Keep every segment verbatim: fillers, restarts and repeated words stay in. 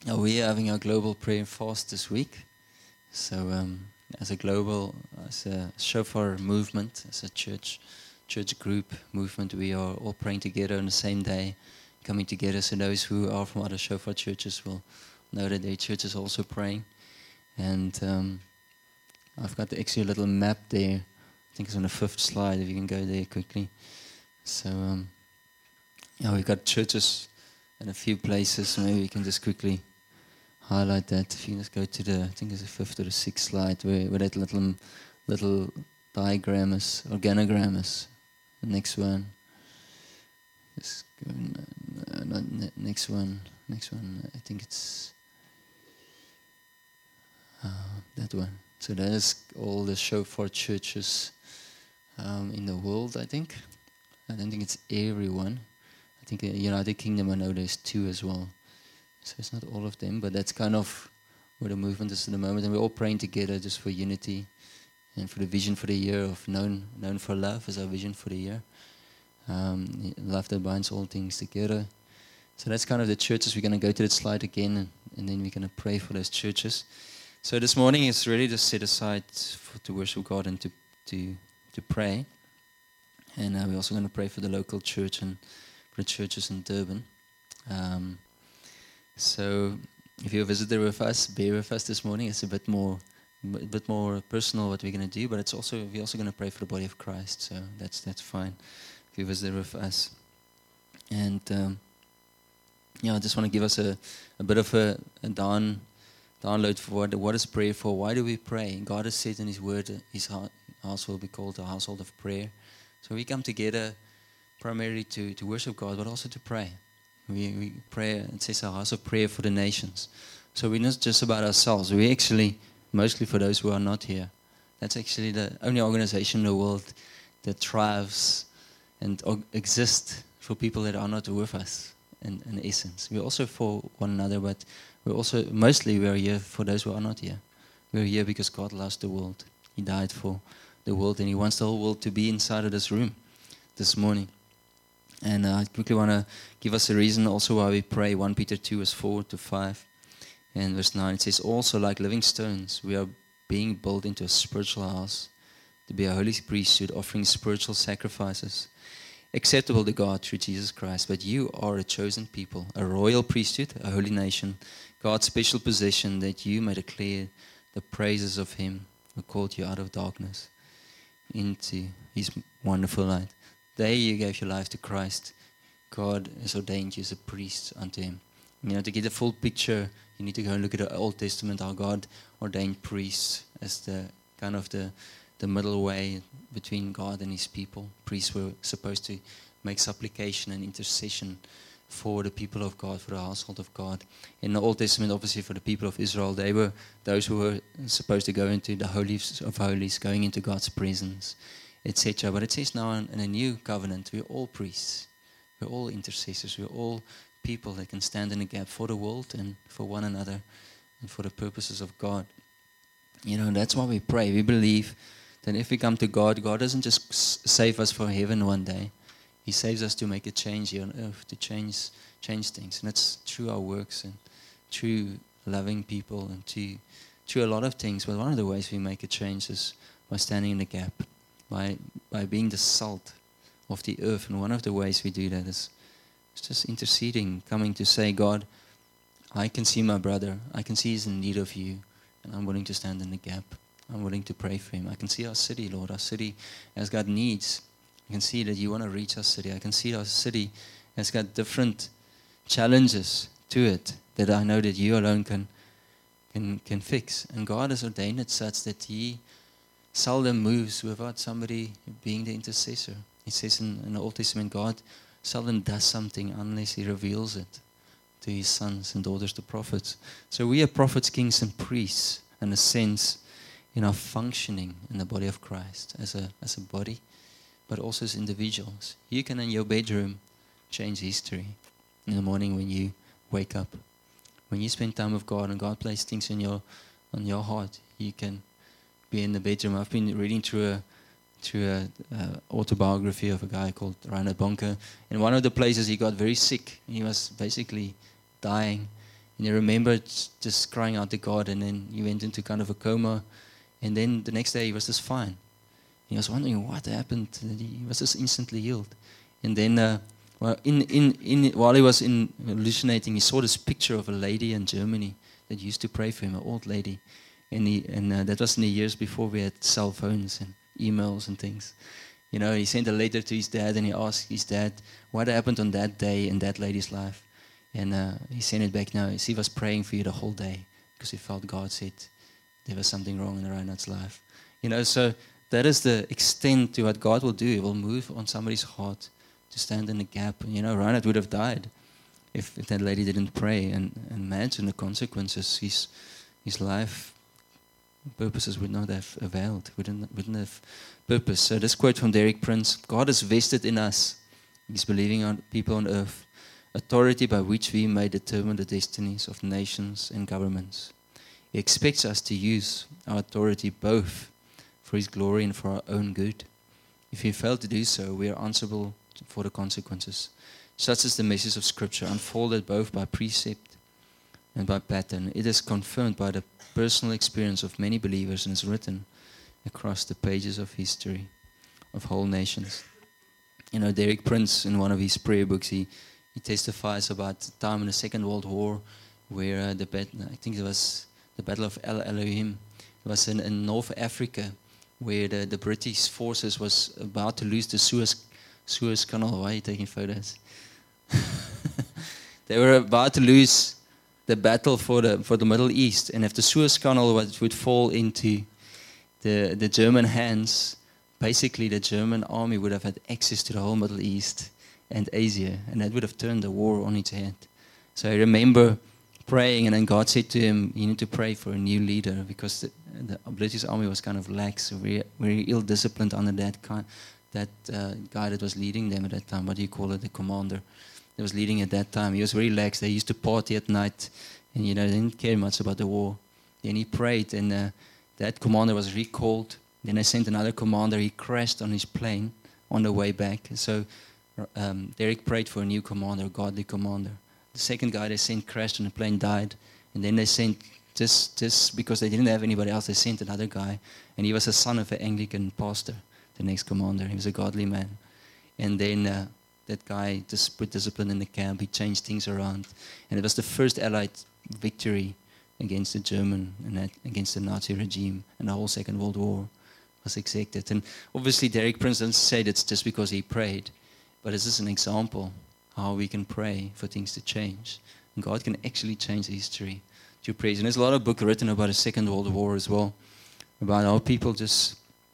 Uh, we are having our global prayer fast this week. So, um, as a global, as a shofar movement, as a church, church group movement, we are all praying together on the same day, coming together. So those who are from other shofar churches will know that their church is also praying. And um, I've got actually a little map there. I think it's on the fifth slide. If you can go there quickly. So, um, yeah, we've got churches in a few places. Maybe we can just quickly highlight that. If you just go to the, I think it's the fifth or the sixth slide, where, where that little little diagram is, organogram is. The next one. Just go, uh, not ne- next one. Next one. I think it's uh, that one. So that is all the shofar churches um, in the world. I think. I don't think it's everyone. I think uh, United Kingdom. I know there's two as well. So it's not all of them, but that's kind of where the movement is at the moment. And we're all praying together just for unity and for the vision for the year of known known for love is our vision for the year. Um, love that binds all things together. So that's kind of the churches. We're going to go to that slide again, and, and then we're going to pray for those churches. So this morning is really just set aside for, to worship God and to to to pray. And uh, we're also going to pray for the local church and for the churches in Durban. Um, So, if you're a visitor with us, bear with us this morning. It's a bit more, a bit more personal what we're going to do, but it's also we're also going to pray for the body of Christ. So that's that's fine. If you're a visitor with us, and um, yeah, I just want to give us a, a bit of a, a down download for what what is prayer for. Why do we pray? God has said in His Word, His house will be called a household of prayer. So we come together primarily to to worship God, but also to pray. We, we pray, it says a house of prayer for the nations. So we're not just about ourselves. We're actually mostly for those who are not here. That's actually the only organization in the world that thrives and og- exists for people that are not with us, in, in essence. We're also for one another, but we're also, mostly we're here for those who are not here. We're here because God loves the world. He died for the world, and He wants the whole world to be inside of this room this morning. And uh, I quickly want to give us a reason also why we pray. First Peter two, verse four to five. And verse nine, it says, also like living stones, we are being built into a spiritual house to be a holy priesthood, offering spiritual sacrifices, acceptable to God through Jesus Christ. But you are a chosen people, a royal priesthood, a holy nation, God's special possession, that you may declare the praises of Him who called you out of darkness into His wonderful light. There you gave your life to Christ. God has ordained you as a priest unto Him. You know, to get a full picture, you need to go and look at the Old Testament, how God ordained priests as the kind of the, the middle way between God and His people. Priests were supposed to make supplication and intercession for the people of God, for the household of God. In the Old Testament, obviously for the people of Israel, they were those who were supposed to go into the holies of holies, going into God's presence, et cetera. But it says now in, in a new covenant, we're all priests. We're all intercessors. We're all people that can stand in the gap for the world and for one another and for the purposes of God. You know, that's why we pray. We believe that if we come to God, God doesn't just s- save us for heaven one day. He saves us to make a change here on earth, to change change things. And that's through our works and through loving people and to, through a lot of things. But one of the ways we make a change is by standing in the gap. By by being the salt of the earth. And one of the ways we do that is, is just interceding, coming to say, God, I can see my brother. I can see he's in need of you. And I'm willing to stand in the gap. I'm willing to pray for him. I can see our city, Lord. Our city has got needs. I can see that you want to reach our city. I can see our city has got different challenges to it that I know that you alone can, can, can fix. And God has ordained it such that He seldom moves without somebody being the intercessor. It says in, in the Old Testament, God seldom does something unless He reveals it to His sons and daughters, the prophets. So we are prophets, kings, and priests, in a sense, in our functioning in the body of Christ as a as a body, but also as individuals. You can, in your bedroom, change history in the morning when you wake up. When you spend time with God and God places things in your on your heart, you can be in the bedroom. I've been reading through a through a uh, autobiography of a guy called Reinhard Bonke. In one of the places he got very sick. He was basically dying, And he remembered just crying out to God, and then he went into kind of a coma. And then the next day he was just fine. He was wondering what happened. He was just instantly healed. And then uh, well, in, in, in, while he was in hallucinating, he saw this picture of a lady in Germany that used to pray for him, an old lady. And, he, and uh, that was in the years before we had cell phones and emails and things. You know, he sent a letter to his dad, and he asked his dad, what happened on that day in that lady's life? And uh, he sent it back now. He was praying for you the whole day because he felt God said there was something wrong in Reinhard's life. You know, so that is the extent to what God will do. He will move on somebody's heart to stand in the gap. You know, Reinhard would have died if, if that lady didn't pray. And, and imagine the consequences. His, his life purposes would not have availed, wouldn't, wouldn't have purpose. So this quote from Derek Prince, God has vested in us, He's believing on people on earth, authority by which we may determine the destinies of nations and governments. He expects us to use our authority both for His glory and for our own good. If we fail to do so, we are answerable for the consequences. Such is the message of Scripture, unfolded both by precept and by pattern. It is confirmed by the personal experience of many believers and is written across the pages of history of whole nations. You know, Derek Prince, in one of his prayer books, he, he testifies about the time in the Second World War where uh, the bat- I think it was the Battle of El Alamein. It was in, in North Africa where the, the British forces was about to lose the Suez, Suez Canal. Why are you taking photos? They were about to lose the battle for the for the Middle East, and if the Suez Canal was, would fall into the the German hands, basically the German army would have had access to the whole Middle East and Asia, and that would have turned the war on its head. So I remember praying, and then God said to him, you need to pray for a new leader, because the, the British army was kind of lax, very, very ill-disciplined under that kind, that uh, guy that was leading them at that time. What do you call it? The commander that was leading at that time. He was very lax. They used to party at night, and you know, they didn't care much about the war. Then he prayed, and uh, that commander was recalled. Then they sent another commander. He crashed on his plane on the way back. So um, Derek prayed for a new commander, a godly commander. The second guy they sent crashed on the plane, died. And then they sent, just, just because they didn't have anybody else, they sent another guy. And he was a son of an Anglican pastor, the next commander. He was a godly man. And then uh, that guy just put discipline in the camp. He changed things around. And it was the first Allied victory against the German and that, against the Nazi regime. And the whole Second World War was exacted. And obviously Derek Prince doesn't say that's just because he prayed. But it's just an example how we can pray for things to change. And God can actually change history through praise. And there's a lot of books written about the Second World War as well, about how people just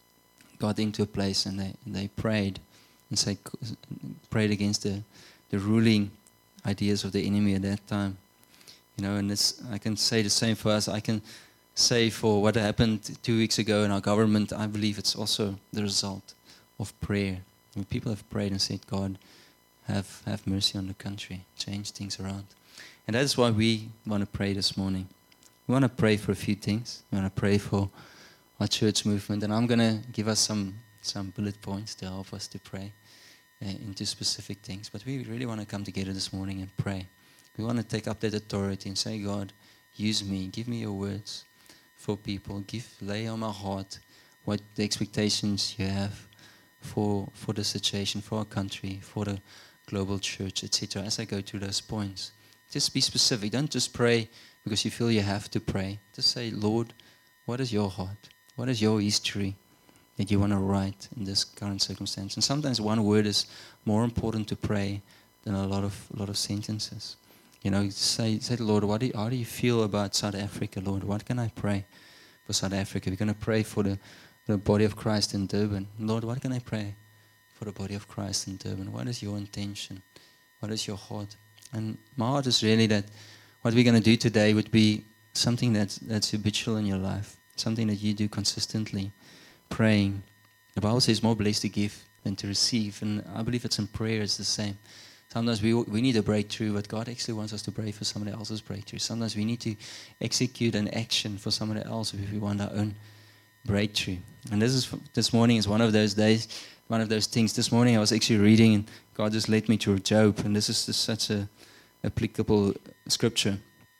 got into a place and they, and they prayed and say, prayed against the, the ruling ideas of the enemy at that time. You know, and it's, I can say the same for us. I can say for what happened two weeks ago in our government, I believe it's also the result of prayer. When people have prayed and said, God, have, have mercy on the country, change things around. And that is why we want to pray this morning. We want to pray for a few things. We want to pray for our church movement. And I'm going to give us some, some bullet points to help us to pray uh, into specific things. But we really want to come together this morning and pray. We want to take up that authority and say, God, use me. Give me your words for people. Give, lay on my heart what the expectations you have for for the situation, for our country, for the global church, et cetera. As I go through those points, just be specific. Don't just pray because you feel you have to pray. Just say, Lord, what is your heart? What is your history that you want to write in this current circumstance? And sometimes one word is more important to pray than a lot of a lot of sentences. You know, say, say, Lord, what do you, how do you feel about South Africa, Lord? What can I pray for South Africa? We're going to pray for the the body of Christ in Durban. Lord, what can I pray for the body of Christ in Durban? What is your intention? What is your heart? And my heart is really that what we're going to do today would be something that's, that's habitual in your life, something that you do consistently, praying. The Bible says more blessed to give than to receive, and I believe it's in prayer it's the same. Sometimes we we need a breakthrough, but God actually wants us to pray for somebody else's breakthrough. Sometimes we need to execute an action for somebody else if we want our own breakthrough. And this is this morning is one of those days, one of those things. This morning I was actually reading, and God just led me to Job, and this is just such a applicable scripture.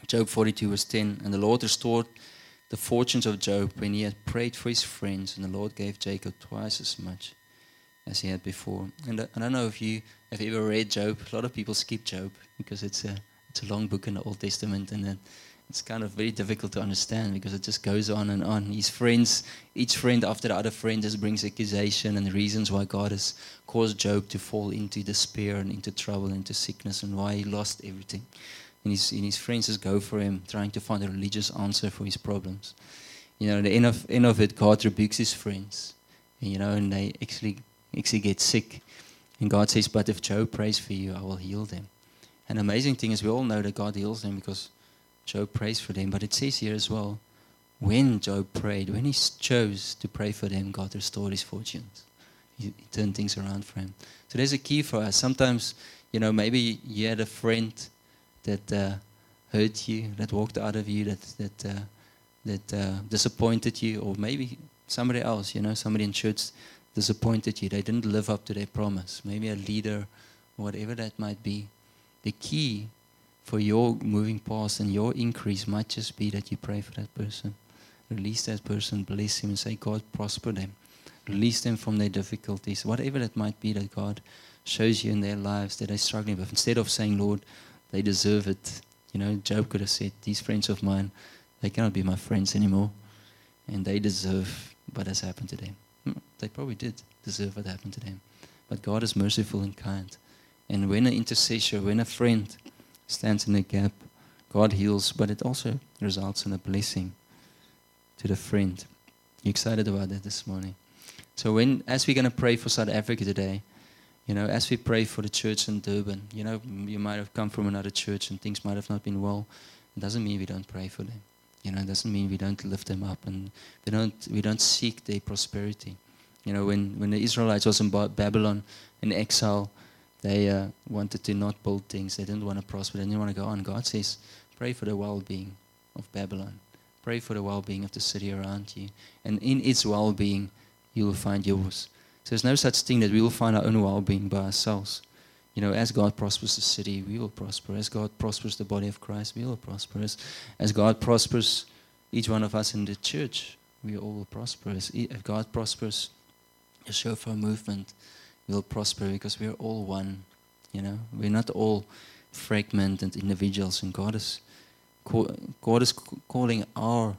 Job forty-two verse ten, and the Lord restored the fortunes of Job when he had prayed for his friends, and the Lord gave Jacob twice as much as he had before. And I don't know if you have ever read Job. A lot of people skip Job because it's a it's a long book in the Old Testament, and then it's kind of very difficult to understand because it just goes on and on. His friends, each friend after the other friend just brings accusation and reasons why God has caused Job to fall into despair and into trouble, into sickness, and why he lost everything. And his, and his friends just go for him, trying to find a religious answer for his problems. You know, at the end of, end of it, God rebukes his friends. And, you know, and they actually, actually get sick. And God says, but if Job prays for you, I will heal them. And the amazing thing is we all know that God heals them because Job prays for them. But it says here as well, when Job prayed, when he chose to pray for them, God restored his fortunes. He, he turned things around for him. So there's a key for us. Sometimes, you know, maybe you had a friend that uh, hurt you, that walked out of you, that that uh, that uh, disappointed you, or maybe somebody else, you know, somebody in church disappointed you. They didn't live up to their promise. Maybe a leader, or whatever that might be. The key for your moving past and your increase might just be that you pray for that person. Release that person, bless him, and say, God, prosper them. Release them from their difficulties, whatever that might be that God shows you in their lives that they're struggling with. Instead of saying, Lord, they deserve it. You know, Job could have said, these friends of mine, they cannot be my friends anymore. And they deserve what has happened to them. They probably did deserve what happened to them. But God is merciful and kind. And when an intercessor, when a friend stands in the gap, God heals, but it also results in a blessing to the friend. You excited about that this morning? So when, as we're going to pray for South Africa today, you know, as we pray for the church in Durban, you know, you might have come from another church and things might have not been well. It doesn't mean we don't pray for them. You know, it doesn't mean we don't lift them up and we don't we don't seek their prosperity. You know, when, when the Israelites was in Babylon in exile, they uh, wanted to not build things. They didn't want to prosper. They didn't want to go on. God says, pray for the well-being of Babylon. Pray for the well-being of the city around you. And in its well-being, you will find yours. So there's no such thing that we will find our own well-being by ourselves. You know, as God prospers the city, we will prosper. As God prospers the body of Christ, we will prosper. As, as God prospers each one of us in the church, we all will prosper. As if God prospers the Shofar movement, we will prosper because we are all one. You know, we're not all fragmented individuals, and God is call, God is calling our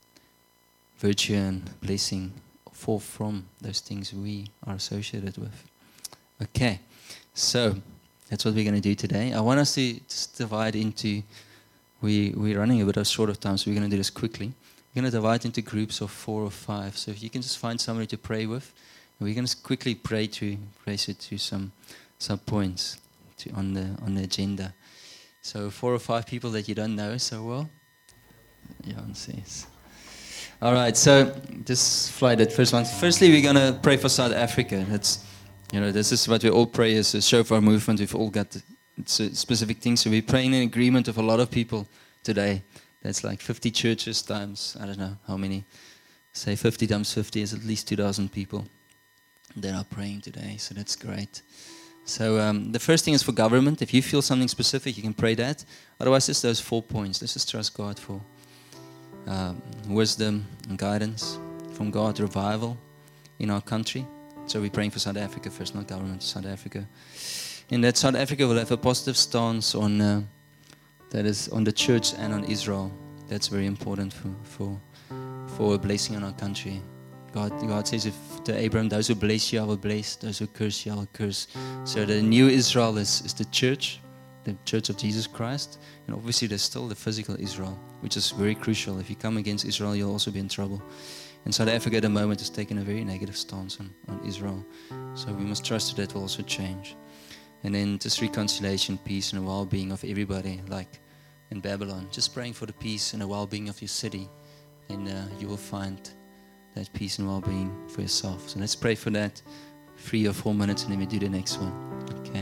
virtue and blessing forth from those things we are associated with. Okay, so that's what we're going to do today. I want us to just divide into, we, we're running a bit of short of time, so we're going to do this quickly. We're going to divide into groups of four or five. So if you can just find somebody to pray with, we're going to quickly pray to place it to some some points to, on the on the agenda. So four or five people that you don't know so well. Jan says. All right, so just fly that first one. Firstly, we're going to pray for South Africa. That's, you know, this is what we all pray as a Shofar movement. We've all got it's a specific things. So we're praying in agreement of a lot of people today. That's like fifty churches times, I don't know how many. Say fifty times fifty is at least two thousand people that are praying today. So that's great. So um, the first thing is for government. If you feel something specific, you can pray that. Otherwise, just those four points. Let's just trust God for um, wisdom and guidance from God, revival in our country. So we're praying for South Africa first, not government, South Africa. And that South Africa will have a positive stance on uh, that is on the church and on Israel. That's very important for for, for a blessing on our country. God, God says if to Abraham, those who bless you, I will bless. Those who curse you, I will curse. So the new Israel is, is the church, the church of Jesus Christ. And obviously there's still the physical Israel, which is very crucial. If you come against Israel, you'll also be in trouble. And South Africa at the moment has taken a very negative stance on, on Israel. So we must trust that that will also change. And then just reconciliation, peace, and the well-being of everybody, like in Babylon. Just praying for the peace and the well-being of your city, and uh, you will find that peace and well-being for yourself. So let's pray for that. Three or four minutes, and then we do the next one. Okay.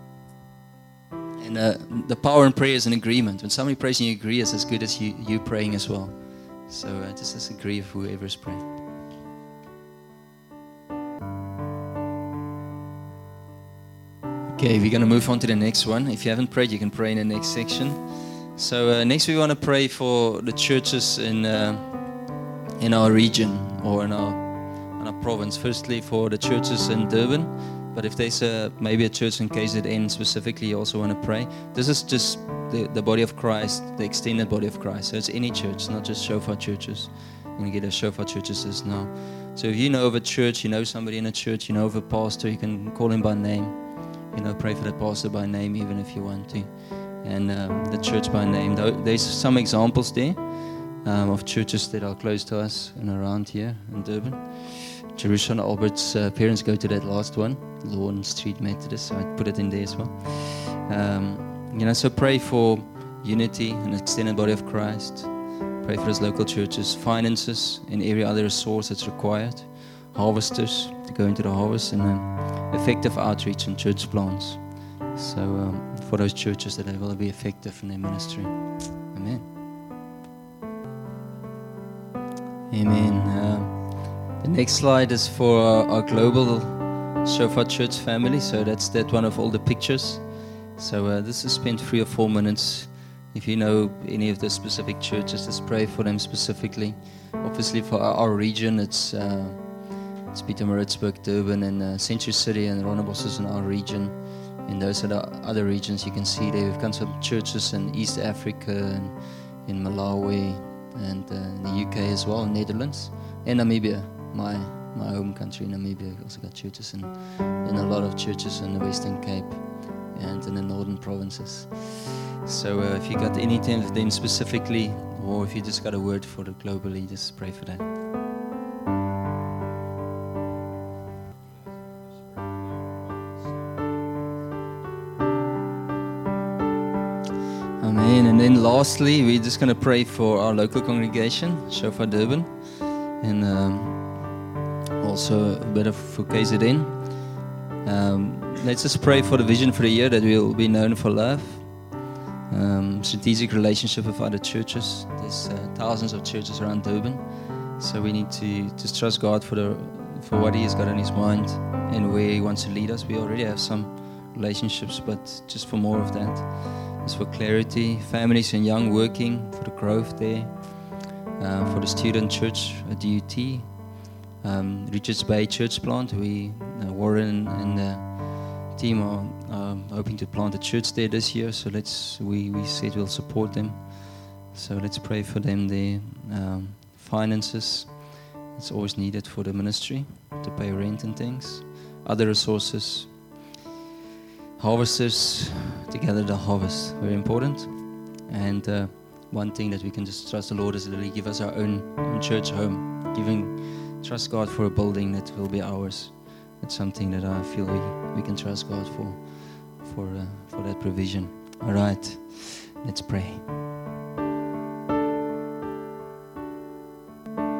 And uh, the power in prayer is an agreement. When somebody prays and you agree, it's as good as you, you praying as well. So uh, just, just agree with whoever is praying. Okay, we're going to move on to the next one. If you haven't prayed, you can pray in the next section. So uh, next we want to pray for the churches in uh, in our region or in our in our province. Firstly, for the churches in Durban, but if there's a, maybe a church in K Z N specifically, you also want to pray. This is just the, the body of Christ, the extended body of Christ. So it's any church, not just shofar churches. You're going to get a shofar churches is now. So if you know of a church, you know somebody in a church, you know of a pastor, you can call him by name. You know, pray for that pastor by name even if you want to. And um, the church by name. There's some examples there um, of churches that are close to us and around here in Durban. Jerusalem Albert's uh, parents go to that last one, Lawn Street Methodist, so I put it in there as well. Um, you know, so pray for unity and extended body of Christ. Pray for his local churches, finances, and every other resource that's required. Harvesters to go into the harvest, and um, effective outreach and church plants. So um, for those churches that they will be effective in their ministry. Amen. Amen. Uh, the next slide is for our, our global Shofar Church family. So that's that one of all the pictures. So uh, this is spent three or four minutes. If you know any of the specific churches, let's pray for them specifically. Obviously for our, our region, it's uh, it's Pietermaritzburg, Durban, and uh, Century City, and Rondebosch is in our region. And those are the other regions you can see there. We've got some churches in East Africa, and in Malawi, and uh, in the U K as well, Netherlands, and Namibia, my my home country, Namibia. We've also got churches in, in a lot of churches in the Western Cape and in the northern provinces. So uh, if you got anything of them specifically, or if you just got a word for it globally, just pray for that. Amen. And then lastly, we're just going to pray for our local congregation, Shofar Durban, and um, also a bit of for K Z N. Um, let's just pray for the vision for the year, that we will be known for love. Um, strategic relationship with other churches. There's uh, thousands of churches around Durban, so we need to just trust God for the for what He has got in His mind and where He wants to lead us. We already have some relationships, but just for more of that. Just for clarity, families and young working, for the growth there, uh, for the student church at D U T, um, Richards Bay Church Plant. We uh, Warren and the team are um, hoping to plant a church there this year, so let's we, we said we'll support them. So let's pray for them there. Um, finances, it's always needed for the ministry to pay rent and things. Other resources. Harvesters to gather the harvest, very important. And uh, one thing that we can just trust the Lord is literally give us our own, own church home. Giving, trust God for a building that will be ours. It's something that I feel we, we can trust God for, for, uh, for that provision. All right, let's pray.